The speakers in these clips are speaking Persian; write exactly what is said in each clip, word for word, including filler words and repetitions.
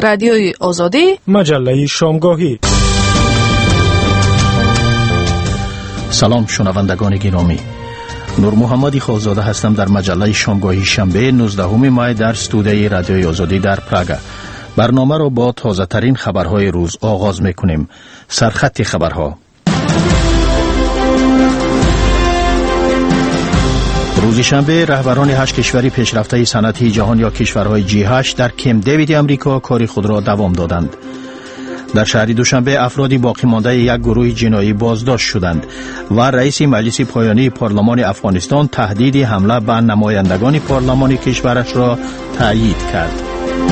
رادیوی آزادی، مجله شامگاهی. سلام شنوندگان گرامی، نور محمدی خالزاده هستم در مجله شامگاهی شنبه نوزدهم می در استودیوی رادیوی آزادی در پراگ. برنامه را با تازه ترین خبرهای روز آغاز میکنیم. سرخط خبرها. روز شنبه رهبران هشت کشوری پیشرفته صنعتی جهان یا کشورهای جی هشت در کمپ دیوید امریکا کار خود را دوام دادند. در شهر دوشنبه افرادی باقی مانده یک گروه جنایی بازداشت شدند و رئیس مجلس پایانی پارلمان افغانستان تهدید حمله به نمایندگان پارلمان کشورش را تایید کرد.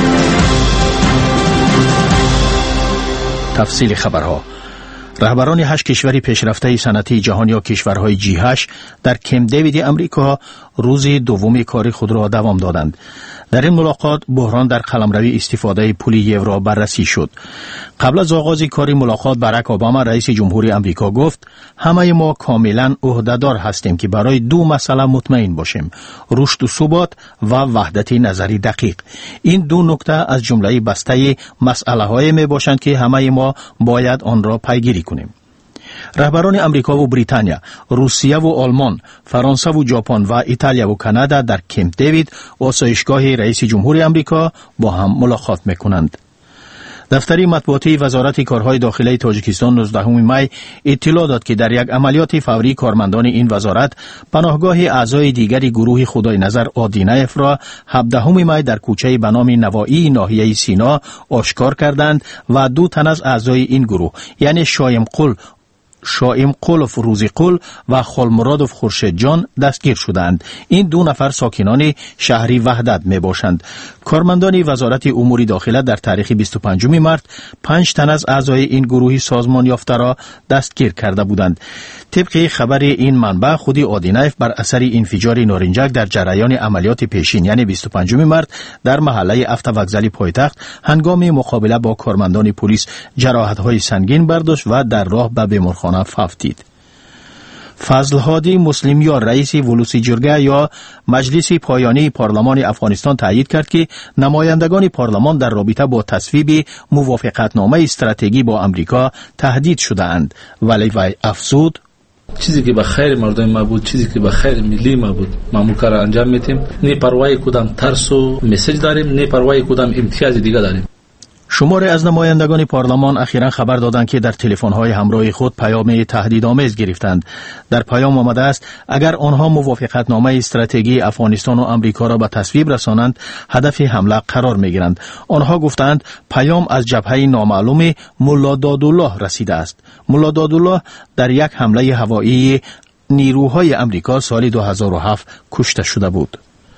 تفصیل خبرها. رهبران هشت کشور پیشرفته صنعتی جهان یا کشورهای جی هشت در کمپ دیوید امریکا روز دوم کار خود را دوام دادند. در این ملاقات بحران در قلمروی استفاده پول یورو بررسی شد. قبل از آغاز کار ملاقات باراک اوباما رئیس جمهوری امریکا گفت همه ما کاملا عهده‌دار هستیم که برای دو مسئله مطمئن باشیم: رشد و ثبات و وحدت نظری دقیق. این دو نکته از جمله بسته مسئله‌های می باشند که همه ما باید آن را پیگیری کنیم. رهبران امریکا و بریتانیا، روسیه و آلمان، فرانسه و ژاپن و ایتالیا و کانادا در کمپ دیوید آسایشگاه رئیس جمهوری امریکا با هم ملاقات می‌کنند. دفتر مطبوعاتی وزارت کارهای داخلی تاجیکستان نوزدهم می اطلاع داد که در یک عملیات فوری کارمندان این وزارت پناهگاه اعضای دیگری گروه خدای نظر آدینایف را هفدهم می در کوچه به نام نوایی ناحیه سینا آشکار کردند و دو تن از اعضای این گروه یعنی شایم قل شایم قلف روزی قل و خالمرادوف خورشید جان دستگیر شدند. این دو نفر ساکنان شهری وحدت می باشند. کارمندان وزارت امور داخله در تاریخ بیست و پنجم مارس پنج تن از اعضای این گروه سازمان یافته را دستگیر کرده بودند. طبق خبر این منبع خود آدینایف بر اثر انفجار نارنجک در جریان عملیات پیشین یعنی بیست و پنجم مارس در محله افتوکزل پایتخت هنگام مقابله با کارمندان پلیس جراحت‌های سنگین برداشت و در راه به بیمارخانه فوتید. فضل هادی مسلمیار رئیس ولوسی جرگه یا مجلس پایانی پارلمان افغانستان تایید کرد که نمایندگان پارلمان در رابطه با تصویب موافقتنامه استراتژی با امریکا تهدید شده اند، ولی وی افزود چیزی که به خیر مردم ما بود، چیزی که به خیر ملی ما بود، ما مو کار انجام میدیم. نه پروای کدام ترس و مسیج داریم، نه پروای کدام امتیاز دیگه داریم. شماری از نمایندگان پارلمان اخیراً خبر دادند که در تلفن‌های همراه خود پیام تهدیدآمیز گرفتند. در پیام آمده است اگر آنها موافقتنامه استراتژی افغانستان و امریکا را به تصویب رسانند هدف حمله قرار می‌گیرند. آنها گفتند پیام از جبهه نامعلوم ملا دادالله رسیده است. ملا دادالله در یک حمله هوایی نیروهای امریکا سال دو هزار و هفت کشته شده بود.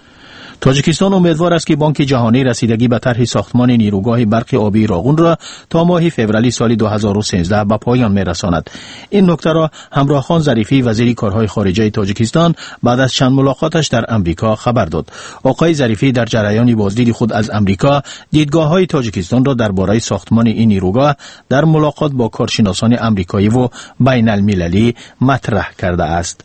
تاجیکستان امیدوار است که بانک جهانی رسیدگی به طرح ساختمان نیروگاه برق آبی راغون را تا ماه فوریه سال دو هزار و سیزده به پایان می‌رساند. این نکته را همراه خان ظریفی وزیر کارهای خارجه تاجیکستان بعد از چند ملاقاتش در امریکا خبر داد. آقای ظریفی در جریان بازدید خود از امریکا دیدگاه‌های تاجیکستان را درباره ساختمان این نیروگاه در ملاقات با کارشناسان آمریکایی و بین‌المللی مطرح کرده است.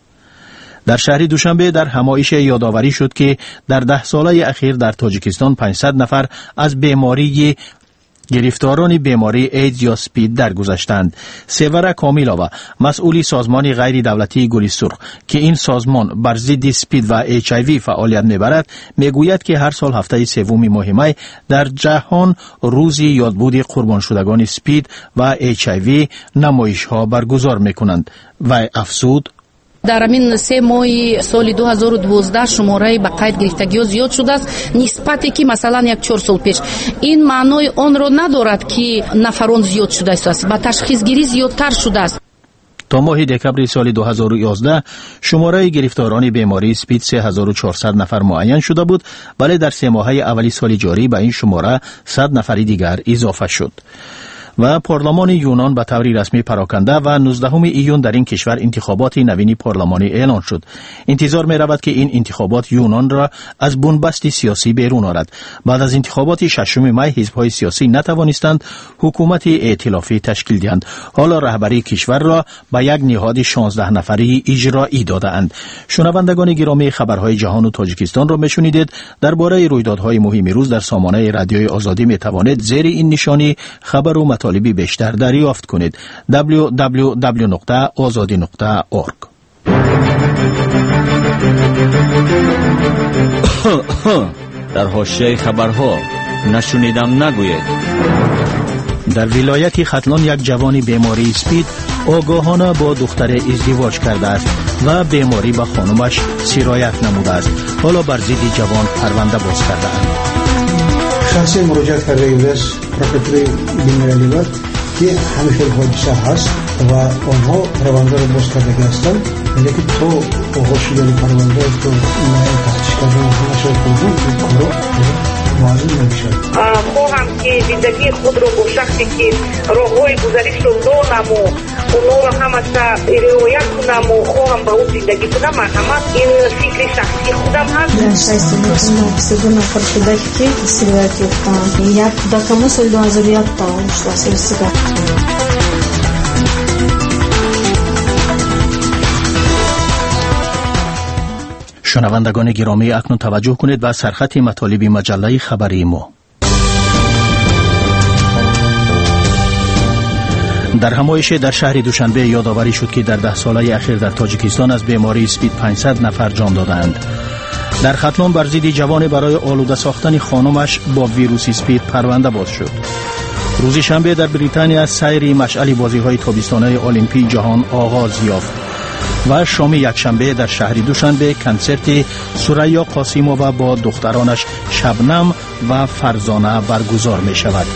در شهر دوشنبه در همایش یادآوری شد که در ده ساله اخیر در تاجیکستان پانصد نفر از بیماری گرفتاران بیماری ایدز یا سپید درگذشتند. سیور کامیلووا مسئولی سازمان غیر دولتی گل سرخ که این سازمان بر ضد سپید و اچ آی وی فعالیت می‌برد میگوید که هر سال هفته سوم ماه می در جهان روز یادبود قربان شدگان سپید و اچ آی وی نمایش‌ها برگزار می‌کنند و افزود در همین سه ماه سال دو هزار و دوازده شماره به قید گرفتگی زیاد شده است نسبتی که مثلا یک چهار سال پیش. این معنای آن را ندارد که نفران زیاد شده است، با تشخیص گیری زیادتر شده است. تا ماه دکمبر سال دو هزار و یازده شماره گرفتاران بیماری سپید سه هزار و چهارصد نفر معین شده بود، ولی در سه ماهه اولی سال جاری به این شماره صد نفر دیگر اضافه شد. و پارلمان یونان به طور رسمی پراکنده و نوزدهم ایون در این کشور انتخابات نوین پارلمانی اعلان شد. انتظار می رود که این انتخابات یونان را از بنبست سیاسی بیرون آورد. بعد از انتخابات ششم می حزب‌های سیاسی نتوانستند حکومت ائتلافی تشکیل دهند. حالا رهبری کشور را به یک نهاد شانزده نفری اجرایی دادند. شنوندگان گرامی، خبرهای جهان و تاجیکستان را میشنیدید. درباره رویدادهای مهم روز در سامانه رادیوی آزادی می توانید زیر این نشانی خبر و مطالبی بیشتر دریافت کنید. دبلیو دبلیو دبلیو نقطه آزادی نقطه اورگ. در حاشیه خبرها نشنیدم نگوید. در ولایت ختلان یک جوان بیماری اسپید آگاهانه با دختر ازدواج کرده است و بیماری به خانمش سرایت نموده است. حالا بر ضد جوان پرونده باز کرده اند. شخصی مراجعت کرده ایوز پروکتوری بین‌المللی بود که همیشه حادثه هست و آنها پرونده را باز کرده هستند، لیکن تو آغاز شدن پرونده تو نهایی تحتش کرده و همه کنید این کارو معلوم نمیشد. خواهم که زندگی خود را با شخصی که راههای گذشته دانم و اونها را هم از روایت کنم و خواهم با اون زندگی کنم. من هم این فکر شخصی خودم هست. من شایسته میکنم سه دو نفر کودک که سرایت یافتند. یک کودکم سال دو هزار و یک تا سال شنوندگان گرامی، اکنون توجه کنید به سرخط مطالب مجله خبری ما. در همایش در شهر دوشنبه یادآوری شد که در ده ساله اخیر در تاجیکستان از بیماری اسپید پانصد نفر جان دادند. در ختلان بر ضد جوان برای آلوده ساختن خانمش با ویروس اسپید پرونده باز شد. روز شنبه در بریتانیا سیر مشعل بازی‌های تابستانه المپیک جهان آغاز یافت و شام یکشنبه در شهر دوشنبه کنسرت سریا قاسیمووا با دخترانش شبنم و فرزانه برگزار می شود.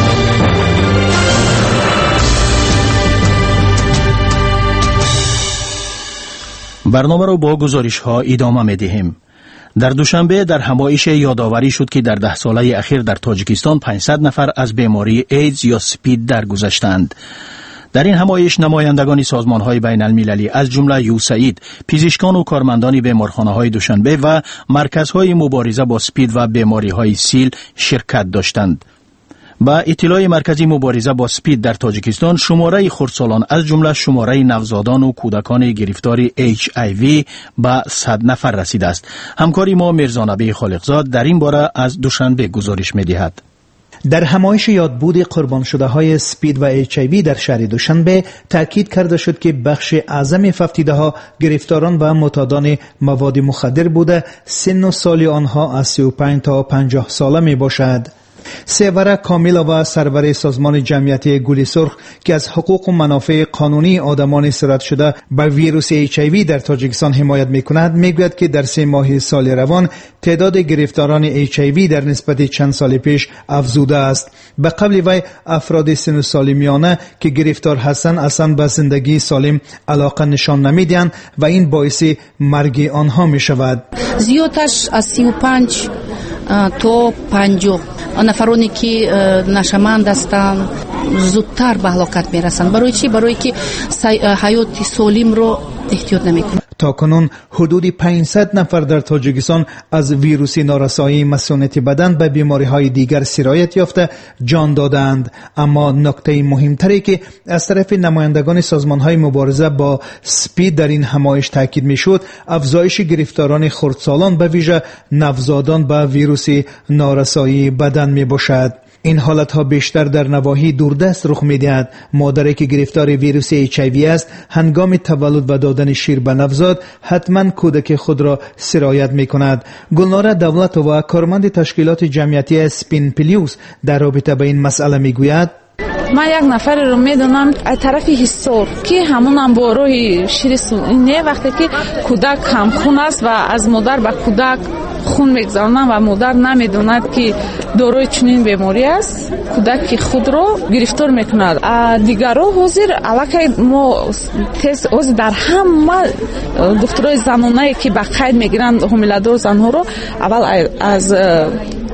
برنامه را با گزارش ها ادامه می دهیم. در دوشنبه در همایش یادآوری شد که در ده ساله اخیر در تاجیکستان پانصد نفر از بیماری ایدز یا سپید درگذشتند. در این همایش نمایندگان سازمان‌های بین‌المللی از جمله یوساید، پزشکان و کارمندان بیمارخانه‌های دوشنبه و مرکزهای مبارزه با سپید و بیماری‌های سیل شرکت داشتند. با اطلاع مرکزی مبارزه با سپید در تاجیکستان، شماره خردسالان از جمله شماره نوزادان و کودکان گرفتار اچ آی وی به صد نفر رسیده است. همکاری ما میرزانبی خالقزاد در این باره از دوشنبه گزارش می‌دهد. در همایش یادبود قربان شده های سپید و اچ آی وی در شهر دوشنبه تاکید کرده شد که بخش اعظم ففتیده ها گرفتاران و معتادان مواد مخدر بوده. سن و سال آنها از سی و پنج تا پنجاه ساله می باشد. سیوره کامیلا و سرور سازمان جمعیتی گل سرخ که از حقوق و منافع قانونی آدمان سرایت شده به ویروس اچ آی وی در تاجیکستان حمایت می‌کند، میگوید که در سه ماه سال روان تعداد گرفتاران اچ آی وی در نسبت چند سال پیش افزوده است. به قبل وی افراد سن و سال میانه که گرفتار هستند اصلا به زندگی سالم علاقه نشان نمیدهند و این باعث مرگ آنها میشود. زیادش از سی و پنج تا پنجاه نفرانی که نشمند هستند زودتر به هلاکت میرسند. برای چی؟ برای که حیات سالم رو احتیاط نمیکنند. تا کنون حدود پانصد نفر در تاجیکستان از ویروس نارسایی مسئولیت بدن به بیماری های دیگر سرایت یافته جان دادند. اما نکته مهمتری که از طرف نمایندگان سازمان های مبارزه با سپید در این همایش تاکید میشد، افزایش گرفتاران خردسالان به ویژه نوزادان به ویروس نارسایی بدن می باشد. این حالت ها بیشتر در نواحی دوردست رخ می دهد. مادری که گرفتار ویروس اچ آی وی است هنگام تولد و دادن شیر به نوزاد حتما کودک خود را سرایت می کند. گلنار دولت و کارمند تشکیلات جمعیتی سپین پلیوس در رابطه به این مسئله می گوید: من یک نفر رو میدونم از طرف حصار که همون هم با روی شیر سنینه، وقتی که کودک هم خون است و از مادر به کودک خون میگذارند و مادر نمیدوند که داروی چنین بیماری است، کودک خود رو گرفتار میکند. دیگرها حاضر علاقه ما تست حاضر در همه دکترای زنانه که به قید میگیرند حامله‌دار زنها رو اول از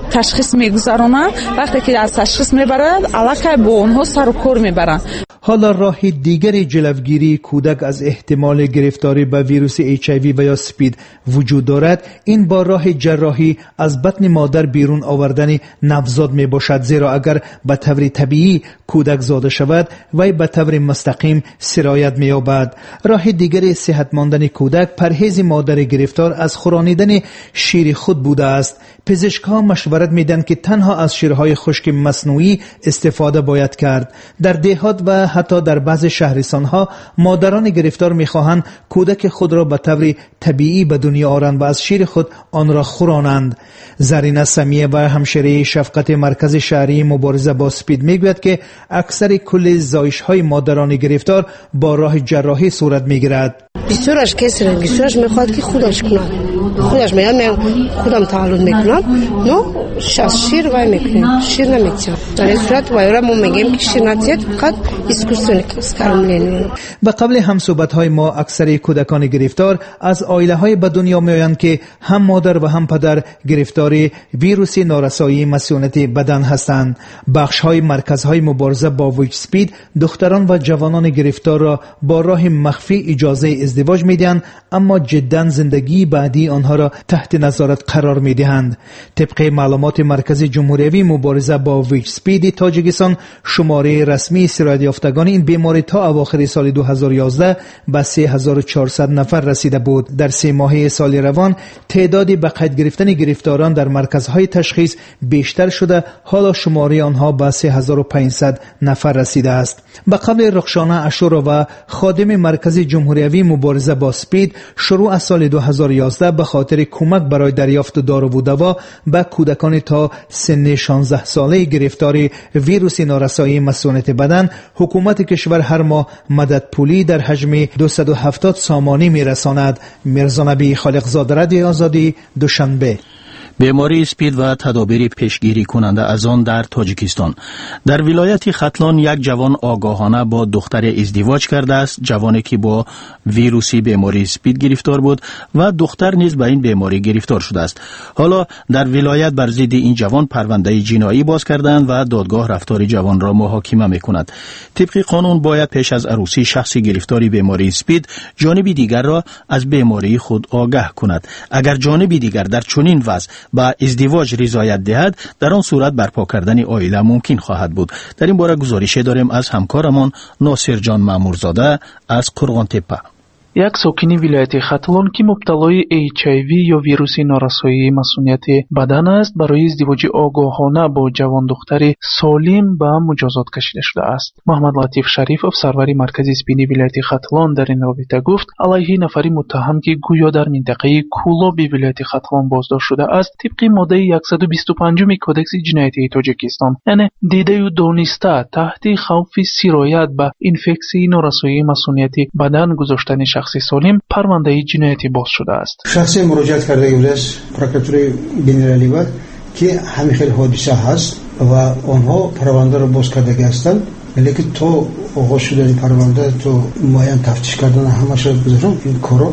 تشخیص میگذارونند. وقتی که از تشخیص میبرند علاقه با اونها سر و کار میبرند. حالا راه دیگری جلوگیری کودک از احتمال گرفتاری به ویروس اچ آی وی و یا سپید وجود دارد. این با راه جراحی از بطن مادر بیرون آوردن نوزاد می باشد، زیرا اگر به طور طبیعی کودک زاده شود وی به طور مستقیم سرایت می یابد. راه دیگری صحت ماندن کودک پرهیز مادر گرفتار از خورانیدن شیر خود بوده است. پزشک‌ها مشورت میدن که تنها از شیرهای خشک مصنوعی استفاده باید کرد. در دهات و حتی در بعض شهرستان‌ها مادران گرفتار می‌خواهند کودک خود را به طور طبیعی به دنیا آورند و از شیر خود آن را خورانند. زرینه سمیه و همشیره شفقت مرکز شهری مبارزه با سپید میگوید که اکثر کل زایش‌های مادران گرفتار با راه جراحی صورت می‌گیرد. بسیارش کسی را بسیارش میخواد که خودش کنند، خودش میاد من خودم تعالون میکنم، نو از شیر وای میکنیم، شیر نمیتیم. در این صورت وای را ما میگیم که شیر نتید فقط اسکورسیون کارملین. به قبل هم صحبت های ما اکثر کودکان گرفتار از عائله های به دنیا میآیند که هم مادر و هم پدر گرفتار ویروس نارسایی مسئولیت بدن هستند. بخش های مرکز های مبارزه با ویچ سپید دختران و جوانان گرفتار را با راه مخفی اجازه ازدواج میدهند، اما جدا زندگی بعدی آنها را تحت نظارت قرار میدهند. طبق معلومات مرکز جمهوری مبارزه با ویچ سپید تاجیکستان، شماره رسمی سرایت یافتگان این بیماری تا اواخر سال دو هزار و یازده به سه هزار و چهارصد نفر رسیده بود. در سه ماهه سال روان تعداد به قید گرفتن گرفتاران در مرکزهای تشخیص بیشتر شده، حالا شماره آنها به سه هزار و پانصد نفر رسیده است. به قبل رخشانه اشورا و خادم مرکز جمهوری مبارزه با سپید شروع از سال دو هزار و یازده به خاطر کمک برای دریافت دارو و دوا به کودکان تا سن شانزده ساله گرفتار ویروس نارسایی مسئولیت بدن، حکومت کشور هر ماه مدد پولی در حجم دویست و هفتاد سامانی میرساند. میرزا نبی خالقزاده، رادیو آزادی، دوشنبه. بیماری اسپید و تدابیر پیشگیری کننده از آن در تاجیکستان. در ولایت ختلان یک جوان آگاهانه با دختر ازدواج کرده است، جوانی که با ویروسی بیماری اسپید گرفتار بود و دختر نیز به این بیماری گرفتار شده است. حالا در ولایت بر ضد این جوان پرونده جنایی باز کردند و دادگاه رفتار جوان را محاکمه می‌کند. طبق قانون باید پیش از عروسی شخصی گرفتاری بیماری اسپید جانب دیگر را از بیماری خود آگاه کند. اگر جانب دیگر در چنین وضع با ازدواج رضایت دهد، در آن صورت برپا کردن عائله ممکن خواهد بود. در این باره گزارشی داریم از همکارمان ناصر جان مامورزاده از قرغان تپه. یک ساکن ولایت ختلان که مبتلای اچ آی وی یا ویروس نارسایی مسئولیت بدن است، برای ازدواج آگاهانه با جوان دختر سالم به مجازات کشیده شده است. محمد لطیف شریف، افسرور مرکز اسپید ولایت ختلان، در این رابطه گفت علیه نفری متهم که گویا در منطقه کولاب ولایت ختلان بازداشت شده است، طبق ماده صد و بیست و پنج کدکس جنایتی تاجیکستان، یعنی دیده و دانسته تحت خوف سرایت به اینفکسیون نارسایی مسئولیت بدن گذاشتن شخصی سالم پرونده جنایتی باز شده است. شخصی مراجعت کرده بود است پروکاتوری بین‌المللی بود که همین خیلی حادثه هست و آنها پرونده را باز کرده هستند، لیکن تو آغاز شدن پرونده تو معین تفتیش کردن همش را بذارم این کارو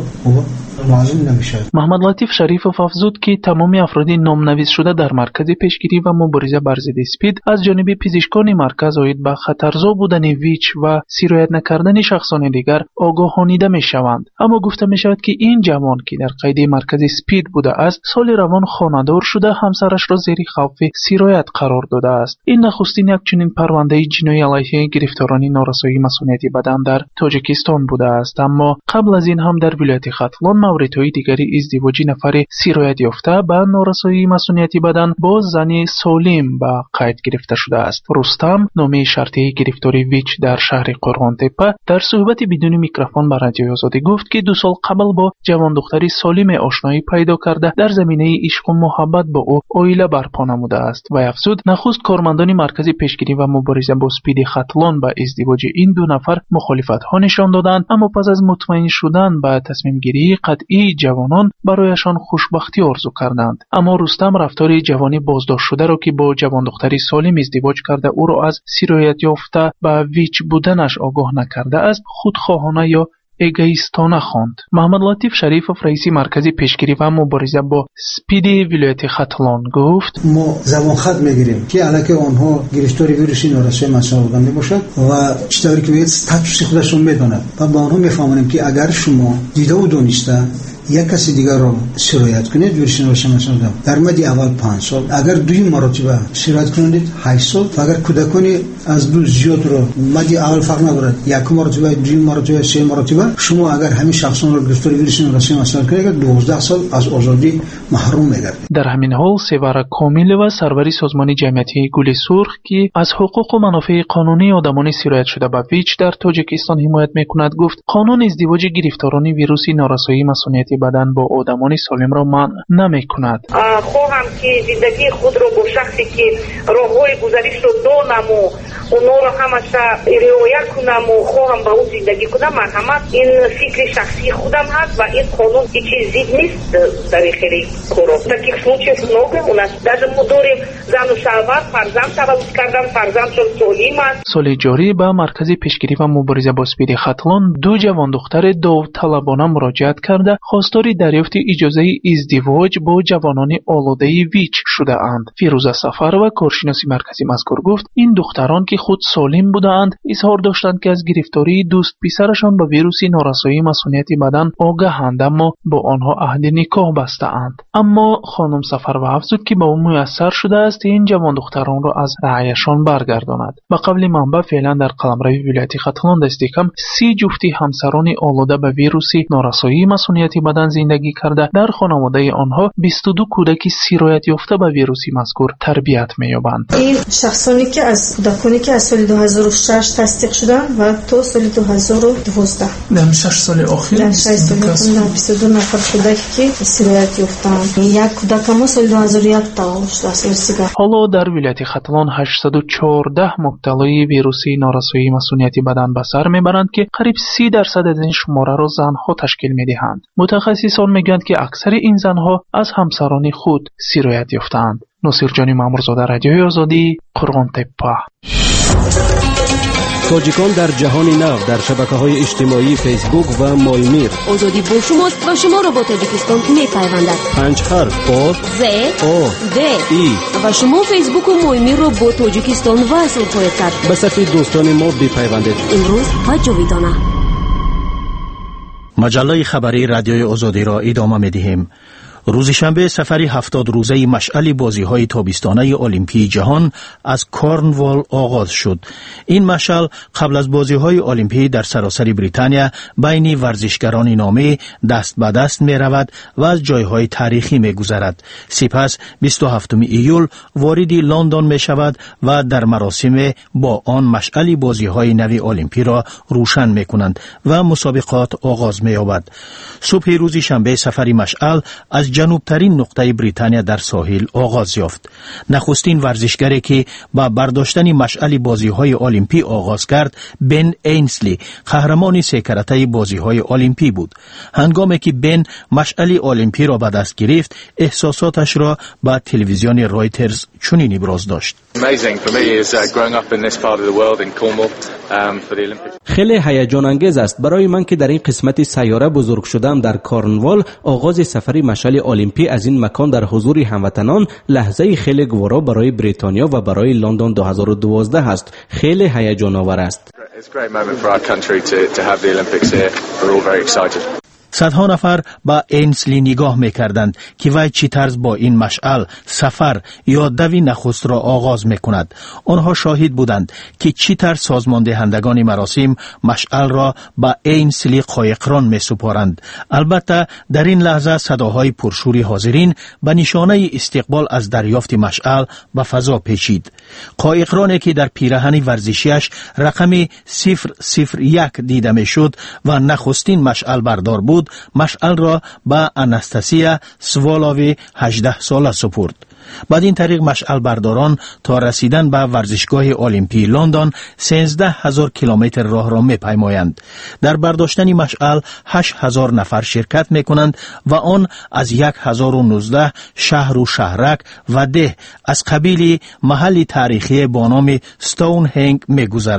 معلوم نمیشه. محمد لطیف شریف افزود که تمام افراد نامنویس شده در مرکز پیشگیری و مبارزه بر ضد اسپید از جانب پزشکان مرکز آید به خطرزا بودن ویچ و سرایت نکردن شخصان دیگر آگاهانیده می شوند. اما گفته می شود که این جوان که در قید مرکز اسپید بوده است، سال روان خانه‌دار شده همسرش را زیر خوف سرایت قرار داده است. این نخستین یک چنین پرونده جنایی علیه گرفتاران نارسایی مسئولیت بدن در تاجیکستان بوده است. اما قبل از این هم در ولایت ختلان موردهای دیگری ازدواج نفر سرایت یافته به نارسایی مسئولیت بدن با زن سالم به قید گرفته شده است. رستم، نامه شرطی گرفتاری ویچ در شهر قرغان تپه، در صحبت بدون میکروفون با رادیو آزادی گفت که دو سال قبل با جوان دختری سالم آشنایی پیدا کرده در زمینه عشق و محبت با او عائله برپا نموده است و افزود نخست کارمندان مرکز پیشگیری و مبارزه با اسپید ختلان به ازدواج این دو نفر مخالفت ها نشان دادند، اما پس از مطمئن شدن به تصمیم گیری قطعی جوانان برایشان خوشبختی آرزو کردند. اما رستم رفتار جوانی بازداشت شده را که با جوان دختری سالم ازدواج کرده او را از سرایت یافته به ویچ بودنش آگاه نکرده است، خودخواهانه یا اگوئیستانه خواند. محمد لطیف شریفов رئیس مرکز پیشگیری و مبارزه با اسپید ولایت ختلان گفت ما زبان خط میگیریم که الکی آنها گرفتار ویروس نارسایی مسئله بودن باشد و چطوری که باید استاتوس خودشون بدونن و با آنها میفهمونیم که اگر شما دیده و دونسته یک کسی دیگر رو سرایت کنید ویروس نارسایی مسئله در مدت اول پنج سال، اگر دوی مرتبه سرایت کنید هشت سال و اگر کودکانی از دو زیاد رو مدت اول فرق نداره یک مرتبه دوی مرتبه سه مرتبه شما اگر همین شخصان رو گرفتار ویروس نارسایی مسئله کنید دوازده سال از آزادی محروم میگردید. در همین حال سیوار کامل و سروری سازمان جمعیتی گل سرخ که از حقوق و منافع قانونی آدمان سرایت شده به ویچ در تاجیکستان حمایت میکند گفت قانون ازدواج گرفتاران ویروس نارسایی مسئولیت بدن با آدمان سالم را منع نمیکند. خواهم که زندگی خود را با شخصی که راههای گذشته رو دانم و اونا رو همش رعایت کنم و خواهم با اون زندگی کنم، من همه این فکر شخصی خودم هست و این قانون هیچ چیزی نیست در خیلی کارا. таких случаев много у нас. Даже ما داریم زن و شوهر فرزند تولد کردن، فرزند شد سالم است. سال جاری به مرکز پیشگیری و مبارزه با اسپید ختلان دو جوان دختر داوطلبانه مراجعت کرده خواستار دریافت اجازه ازدواج با جوانان آلوده ویچ شده اند. فیروزه سفر و کارشناس مرکزی مذکور گفت این دختران که خود سالم بودند اظهار داشتند که از گرفتاری دوست پسرشان به ویروس نارسایی مسئولیت بدن آگاهند اما با آنها عهد نکاح بسته اند. اما خانم سفر و افزود که با او میسر شده است این جوان دختران را از رعایشان برگرداند. به قبل منبع فعلا در قلمرو ولایت ختلان دست کم سی جفتی همسران آلوده به ویروس نارسایی مسئولیت بدن زندگی کرده در خانواده آنها بیست و دو کودک سرایت یافته به ویروس مذکور تربیت می‌یابند. این شخصانی که از کودکانی که از سال دو هزار و شش تصدیق شدن و تا سال دو هزار و دوازده در شش سال اخیر در شش سال اخیر بیست و دو نفر کودک که سرایت یافتند. یک کودک ما سال دو هزار و یک تولد شده. حالا در ولایت ختلان هشتصد و چهارده مبتلای ویروس نارسایی مسئولیت بدن به سر میبرند که قریب سی درصد از این شماره را زنها تشکیل میدهند. متخصصان میگویند که اکثر این زنها از همسران خود سرایت یافتند. ناصر جانی مامورزاده، رادیوی آزادی، قرغان تپه. تاجیکان در جهان نو در شبکه‌های اجتماعی فیسبوک و مایمیر. آزادی با شماست و شما را با تاجیکستان می‌پیوندد. پنج حرف آ ز آ د ای و شما فیسبوک و مایمیر را با تاجیکستان وصل خواهید کرد. به صفحه دوستان ما بپیوندید. امروز و جاویدانه. مجله خبری رادیوی آزادی را ادامه می‌دهیم. روز شنبه سفری هفتاد روزه مشعل بازی‌های تابستانه المپی جهان از کورنوال آغاز شد. این مشعل قبل از بازی‌های المپی در سراسر بریتانیا بین ورزشکاران نامی دست به دست می‌رود و از جای‌های تاریخی می‌گذرد. سپس بیست و هفتم ایول وارد لندن می‌شود و در مراسم با آن مشعل بازی‌های نو المپی را روشن می‌کنند و مسابقات آغاز می‌یابد. صبح روز شنبه سفری مشعل از جنوبترین نقطه بریتانیا در ساحل آغاز یافت. نخستین ورزشگری که با برداشتن مشعل بازی‌های المپی آغاز کرد بن اینسلی، قهرمان سه کرته بازی‌های المپی بود. هنگامی که بن مشعل المپی را به دست گرفت احساساتش را با تلویزیون رایترز چنین ابراز داشت. خیلی هیجان انگیز است برای من که در این قسمت سیاره بزرگ شدم. در کورنوال آغاز سفری مشعل المپی از این مکان در حضور هموطنان لحظه خیلی گوارا برای بریتانیا و برای لندن دو هزار و دوازده است. خیلی هیجان آور است. صدها نفر با اینسلی نگاه میکردند که وی چی طرز با این مشعل سفر یا دوی نخست را آغاز میکند. آنها شاهد بودند که چی طرز سازمان دهندگان مراسم مشعل را با اینسلی قایقران میسپارند. البته در این لحظه صداهای پرشور حاضرین به نشانه استقبال از دریافت مشعل به فضا پیچید. قایقرانی که در پیراهن ورزشیش رقم صفر صفر یک دیده میشد و نخستین مشعل بردار بود مشعل را به اناستاسیا سوالاوی هجده ساله سپرد. بعد این طریق مشعل برداران تا رسیدن به ورزشگاه المپی لندن سیزده هزار کیلومتر راه را می‌پیمایند. در برداشتن مشعل هشت هزار نفر شرکت می‌کنند و آن از یک هزار و نوزده شهر و شهرک و ده از قبیل محل تاریخی با نام ستون هنگ می‌گذرد.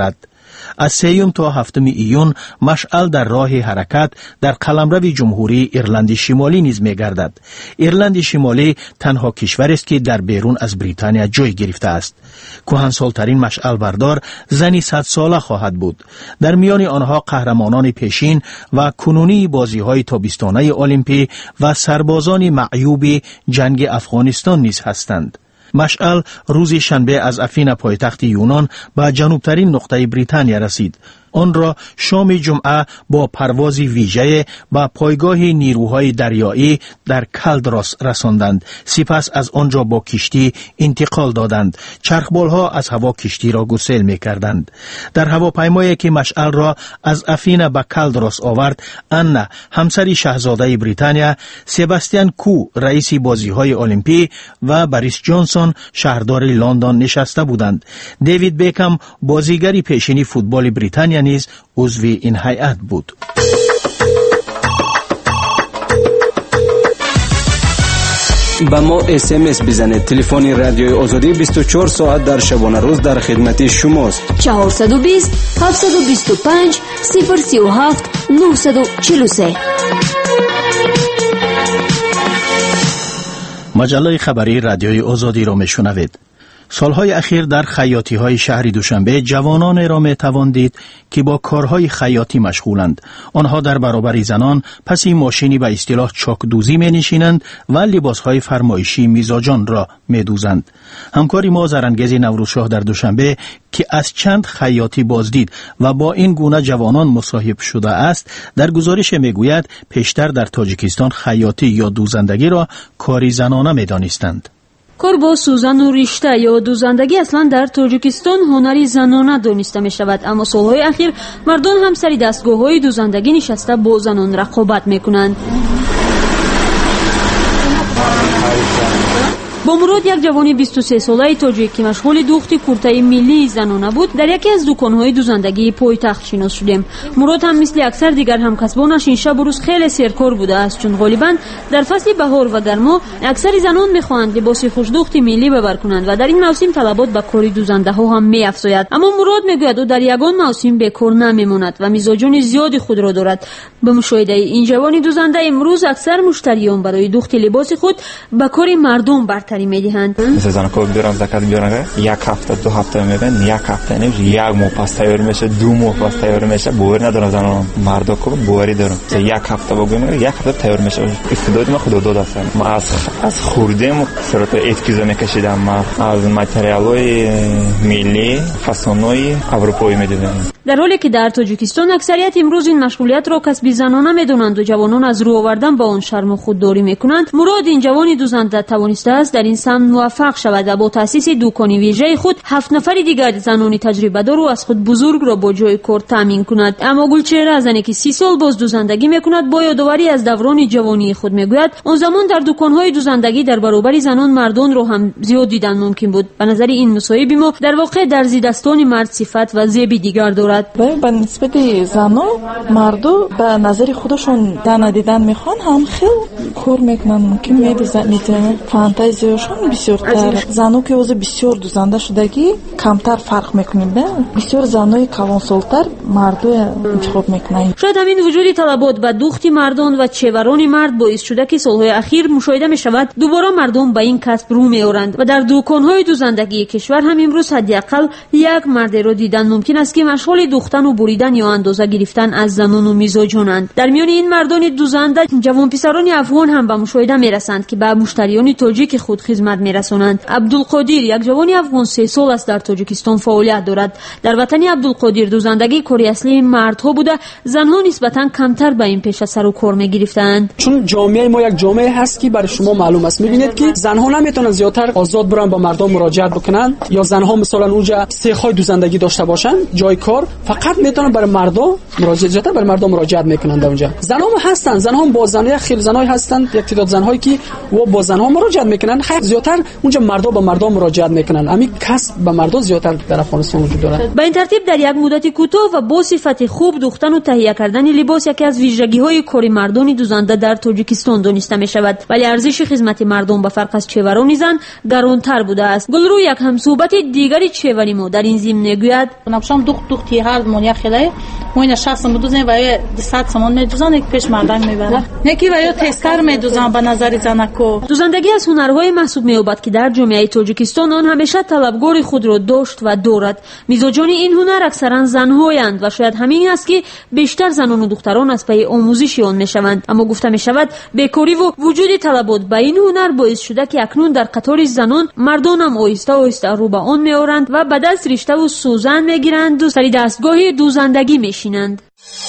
از سیوم تا هفتم ایون مشعل در راه حرکت در قلمرو جمهوری ایرلند شمالی نیز می‌گردد. ایرلند شمالی تنها کشور است که در بیرون از بریتانیا جای گرفته است. کهنسال‌ترین مشعل بردار زنی صد ساله خواهد بود. در میان آنها قهرمانان پیشین و کنونی بازی‌های تابستانه المپی و سربازان معیوب جنگ افغانستان نیز هستند. مشعل روز شنبه از افین پایتخت یونان به جنوبترین نقطه بریتانیا رسید. آن را شام جمعه با پرواز ویژه به پایگاه نیروهای دریایی در کالدراس رساندند. سپس از آنجا با کشتی انتقال دادند. چرخبالها از هوا کشتی را گسیل می کردند. در هواپیمایی که مشعل را از افین به کالدراس آورد، انا همسر شاهزاده بریتانیا، سباستیان کو رئیس بازی‌های المپی و بریس جانسون شهردار لندن نشسته بودند. دیوید بیکم بازیگری پیشینی فوتبال بریتانیا نیز عضو این هیئت بود. با ما اس ام اس بزنید. تلفن رادیوی آزادی بیست و چهار ساعت در شبانه روز در خدمت شماست. چهارصد و بیست هفتصد و بیست و پنج صفر سی و هفت نهصد و چهل و سه. مجله خبری رادیوی آزادی را میشنوید. سالهای اخیر در خیاطی های شهر دوشنبه جوانان را می توان دید که با کارهای خیاطی مشغولند. آنها در برابر زنان پسی ماشینی به اصطلاح چاکدوزی می نشینند و لباسهای فرمایشی میزاجان را می دوزند. همکاری ما زرانگیز نوروزشاه در دوشنبه که از چند خیاطی بازدید و با این گونه جوانان مصاحب شده است، در گزارش می گوید پیشتر در تاجیکستان خیاطی یا دوزندگی را کاری زنانه می دانستند. کار با سوزن و رشته یا دوزندگی اصلا در تاجیکستان هنری زنانه دانسته می شود، اما سالهای اخیر مردان هم سری دستگاه های دوزندگی نشسته با زنان رقابت می کنند. با مراد یک جوان بیست و سه ساله تاجیک که مشغول دوخت کرته ملی زنانه بود، در یکی از دکان‌های دوزندگی پایتخت شناس شدیم. مراد هم مثل اکثر دیگر همکسبانش این شب و روز خیلی سرکار بوده است، چون غالباً در فصل بهار و گرما اکثر زنان می‌خواهند لباس خوش‌دوخت ملی ببر کنند و در این موسم طلبات به کار دوزنده‌ها هم می‌افزاید. اما مراد میگوید او در یگان موسم بیکار نمی‌ماند و میزاجان زیادی خود را دارد. به مشاهده این جوان دوزنده امروز اکثر مشتریان برای دوخت لباس خود به کار مردم برتری می‌دهند. مثل زن کو بیارم زکات بیارم یک هفته دو هفته میبرن، یک هفته نمیشه، یک ماه پس تیار میشه، دو ماه پس تیار میشه. باور ندارم زنان مردا کو باوری دارم. یک هفته بگم یک هفته تیار میشه. استعداد ما خود داد است. ما از از خوردم سرات اتکیزا میکشیدم. ما از متریالای ملی فسونای اروپایی میدیدم. در حالی که در تاجیکستان اکثریت امروز این مشغولیت را کسب زنانه میدونند و جوانان از رو آوردن با آن شرم و خودداری میکنند، مراد این جوانی دوزنده توانسته است در این سمت موفق شود و با تاسیس دکانی ویژه خود هفت نفر دیگر زنانی تجربه دار و از خود بزرگ را با جای کار تامین کند. اما گلچهره زنی که سی سال باز دوزندگی میکند با یادآوری از دوران جوانی خود میگوید اون زمان در دکان‌های دوزندگی در برابر زنان مردان رو هم زیاد دیدن ممکن بود. به نظر این مصاحبه ما در واقع در زیردستان مرد صفت و زیبی دیگر دارد. به نسبت زنان مردو به نظر خودشون دانه دیدن میخوان هم خیلی کار میکنن، ممکن میدوزن میتونن فانتزیاشون بسیارتر. زنو که اوز بسیار دوزنده شدگی کمتر فرق میکنیم. به بسیار زنای کلانسالتر مردو انتخاب میکنن. شاید همین وجود طلبات و دوخت مردان و چهوران مرد باعث شده که سالهای اخیر مشاهده میشود دوباره مردم به این کسب رو میآورند و در دکان‌های دوزندگی کشور هم امروز حداقل یک مرد را دیدن ممکن است که مشغول دوختن و بریدن یا اندازه گرفتن از زنان و میزاجانند. در میان این مردان دوزنده جوان پسران افغان هم به مشاهده میرسند که به مشتریان تاجیک خود خدمت میرسانند. عبدالقادر یک جوان افغان سه سال است در تاجیکستان فعالیت دارد. در وطن عبدالقادر دوزندگی کاری اصلی مردها بوده، زنها نسبتا کمتر به این پیشه سر و کار میگرفتند. چون جامعه ما یک جامعه هست که برای شما معلوم است، میبینید که زنها نمیتونن زیادتر آزاد برن با مردم مراجعت بکنن، یا زنها مثلا اونجا سیخ‌های دوزندگی داشته باشن جای کار، فقط میتونن برای مردم مراجعت برای مردم مراجعت میکنن. اونجا زنها هستن، زنها با زنای خیلی زنای هستن، یک تعداد زنهایی که و با زنها مراجعت میکنن، خیر زیاتر اونجا مردا با مردا مراجعت میکنن. همین کسب به مردا زیاتر در افغانستان وجود داره. با این ترتیب در یک مدت کوتاه و با صفت خوب دوختن و تهیه کردن لباس یکی از ویژگی‌های کاری مردان دوزنده در تاجیکستان دانسته می‌شود، ولی ارزش خدمت مردم به فرق از چهوران زن گرانتر بوده است. گلرو یک همصحبت دیگری چهوری ما در این ضمن میگوید: نباشم دوخت دوختی حال مونیا خیلی موین شخص میدوزن و صد سامان میدوزن یک پیش مردان میبره یکی و یا تسکر میدوزن به نظر زنکو. دوزندگی از هنرهای محسوب می‌یابد که در جامعه تاجیکستان آن همیشه طلبگار خود را داشت و دارد. میزاجان این هنر اکثرا زن‌هایند و شاید همین است که بیشتر زنان و دختران از پی آموزش آن میشوند. اما گفته میشود بیکاری و وجود طلبات به این هنر باعث شده که اکنون در قطار زنان مردان هم آهسته آهسته رو به آن میآورند و به دست ریشته و سوزن میگیرند و سر دستگاه دوزندگی میشینند.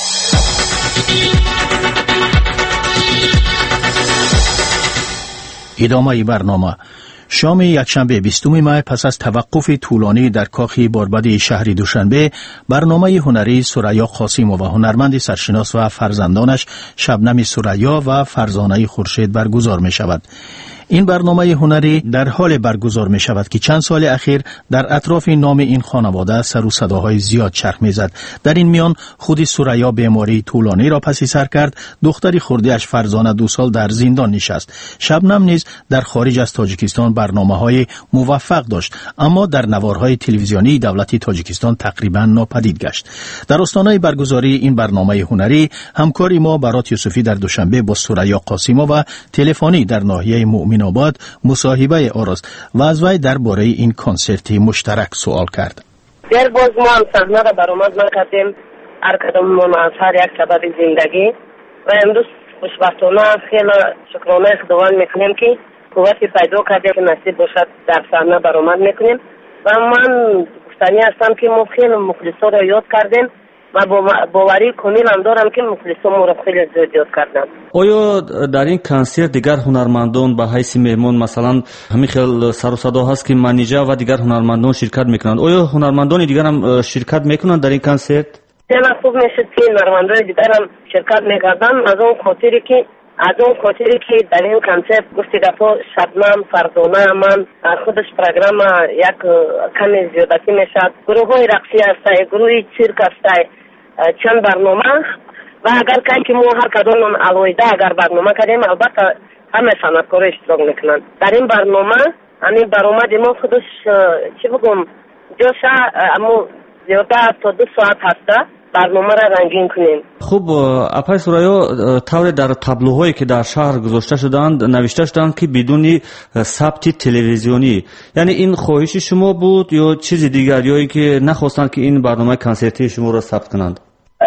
ادامه برنامه. شام یکشنبه بیستم ماه پس از توقف طولانی در کاخ باربد شهر دوشنبه، برنامه هنری سریا قاسم و هنرمند سرشناس و فرزندانش شبنم سریا و فرزانه خورشید برگزار می شود. این برنامه هنری در حال برگزار می شود که چند سال اخیر در اطراف نام این خانواده سر و صداهای زیاد چرخ می زد. در این میان خود سریا بیماری طولانی را پسی سر کرد. دختری خرده‌اش فرزانه دو سال در زندان نشست. شبنم نیز در خارج از تاجیکستان برنامه های موفق داشت، اما در نوارهای تلویزیونی دولت تاجیکستان تقریبا ناپدید گشت. در آستانه برگزاری این برنامه هنری همکاری ما برات یوسفی در دوشنبه با سریا قاسم و تلفنی در ناحیه مؤمن آباد مصاحبه آراست و از وی درباره این کنسرت مشترک سوال کرد. در باز ما هم صحنه را برآمد نکردیم، هر کداممان از هر یک سبب زندگی و امروز خوشبختانه خیلی شکرانه خداوند میکنیم که قوتی پیدا کردیم که نصیب باشد در صحنه برآمد میکنیم و من گفتنی هستم که ما خیلی مخلصا را یاد کردیم و باوری کامل هم دارم که مخلصا ما را خیلی زیاد یاد کردن. آیا در این کنسرت دیگر هنرمندان به حیث مهمان مثلا همین خیلی سر و صدا هست که منیجر و دیگر هنرمندان شرکت میکنند؟ آیا هنرمندان دیگر هم شرکت میکنند در این کنسرت؟ خیلی خوب میشه که هنرمندان دیگر هم شرکت میکردن از اون خاطری که از اون خاطری که در این کنسرت گفتی دفعه شبنم فرزانه من خودش پروگرام یک کمی زیادتی میشد، گروه های رقصی هسته، گروه سیرک هسته، چند برنامه و اگر که ما هر کدام علایده اگر برنامه کردیم البته همه صنعتکارا اشتراک میکنن در این برنامه. همین برآمد ما خودش چی بگم جاشه اما زیاده تا دو ساعت هسته برنامه را رنگین کنیم. خب اپای سریا طور در تابلوهایی که در شهر گذاشته شدند نوشته شدند که بدون ثبت تلویزیونی، یعنی این خواهش شما بود یا چیز دیگر یا که نخواستند که این برنامه کنسرتی شما را ثبت کنند؟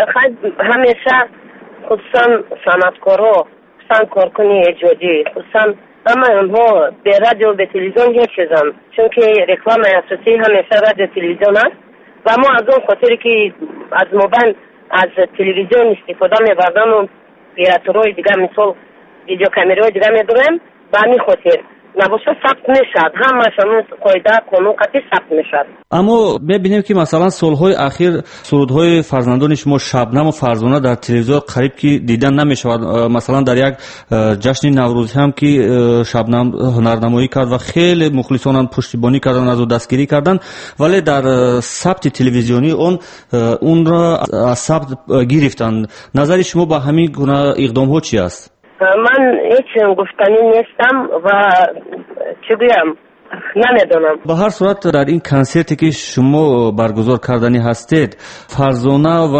همیشه خصوصا صنعتکارا خصوصا کارکنی ایجادی خصوصا اما اونها به رادیو و به تلویزیون هیچ چیزن، چون که رکلام اساسی همیشه رادیو تلویزیون است و ما از اون خاطری که از موبایل از تلویزیون استفاده می‌بردن و پیراتورای دیگه مثال ویدیو کامرای دیگه می‌داریم به همین خاطر نباشه ثبت میشد، همش همون قاعده قانون قطعی ثبت میشد. اما ببینیم که مثلا سالهای اخیر سرودهای فرزندان شما شبنم و فرزانه در تلویزیون قریب که دیدن نمیشود. مثلا در یک جشن نوروز هم که شبنم هنرنمایی کرد و خیلی مخلصان هم پشتیبانی کردن از او دستگیری کردن، ولی در ثبت تلویزیونی اون اون را از ثبت گرفتند. نظر شما با همین گونه اقدام ها چی است؟ من هیچ گفتنی نیستم و چی بگم نمیدونم. به هر صورت در این کنسرتی که شما برگزار کردنی هستید فرزانه و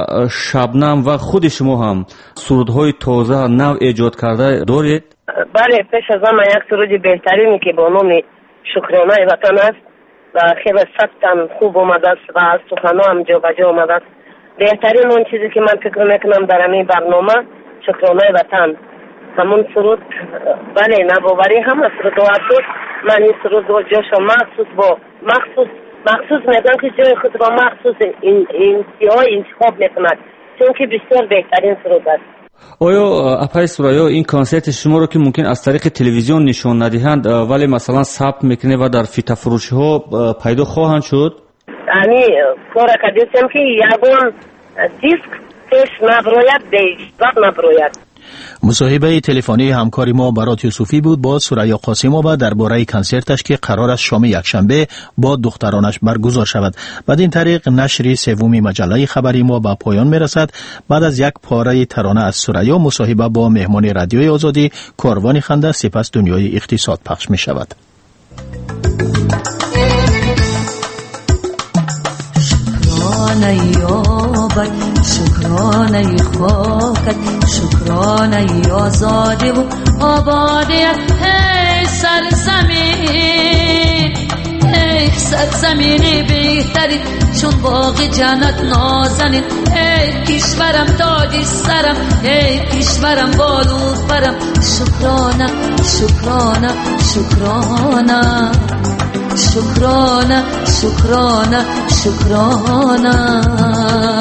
شبنم و خود شما هم سرودهای تازه نو ایجاد کرده دارید؟ بله، پیش از همه یک سرود بهترینی که با نام شکرانه وطن است و خیلی سختم خوب آمده است و از سخنها هم جا به جا آمده است. بهترین اون چیزی که من فکر میکنم در همین برنامه شکرانه وطن همون سرود بله نباوری همه سرود و عبدود من این سرود و جاشا مخصوص با مخصوص مخصوص میدن که جای خود را مخصوص این انتهای انتخاب میکند چون که بسیار بهترین سرود است. آیا اپای سریا این کنسرت شما رو که ممکن از طریق تلویزیون نشون ندهند ولی مثلا ثبت میکنه و در فیتا فروشی ها پیدا خواهند شد؟ یعنی کارا کردیم که یگون دیسک پیش نبروید بیش وقت نبروید. مصاحبه تلفنی همکار ما برات یوسفی بود با ثریا قاسم‌آوا درباره کنسرتش که قرار است شام یکشنبه با دخترانش برگزار شود. بعد این طریق نشر سوم مجله خبری ما به پایان میرسد. بعد از یک پاره ترانه از ثریا مصاحبه با مهمان رادیوی آزادی کاروان خنده سپس دنیای اقتصاد پخش می شود. شکرانه یابد شکرانه خاکت شکرانه آزادی و آبادی ای سرزمین ای سرزمینی بهتری چون باغ جنت نازنین ای کشورم تاج سرم ای کشورم بالود برم شکرانه شکرانه شکرانه شکرانه شکرانه شکرانه